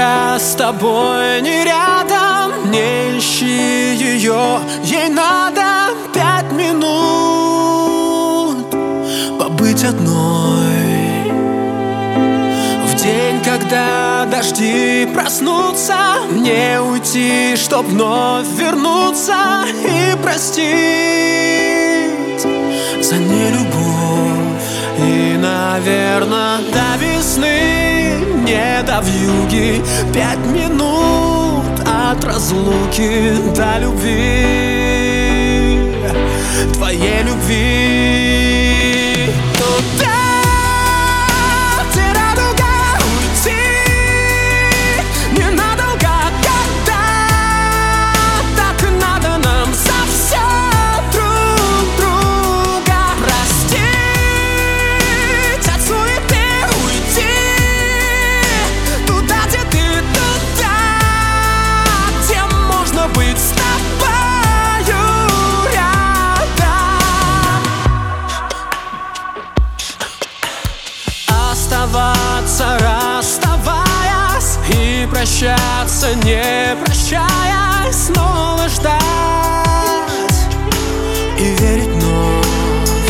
когда с тобой не рядом, не ищи ее, ей надо 5 минут побыть одной. В день, когда дожди проснутся, мне уйти, чтоб вновь вернуться и простить за нелюбовь. И, наверно, до весны, не до вьюги, 5 минут от разлуки до любви, твоей любви. Туда, где радуга, уйти ненадолго, когда так и надо нам за все друг друга. Простить от суеты, уйти туда, где ты, туда, где можно быть с тобою рядом. Оставаться, расставаясь, и прощаться, не прощаясь, снова ждать и верить вновь.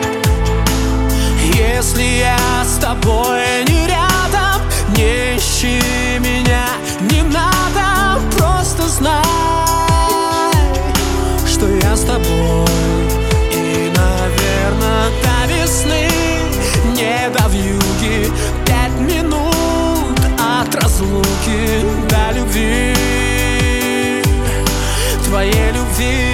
Если я с тобой не рядом, не ищи меня, не надо, просто знай, что я с тобой. И, наверно, до весны, не до вьюги, 5 минут от разлуки до любви, твоей любви.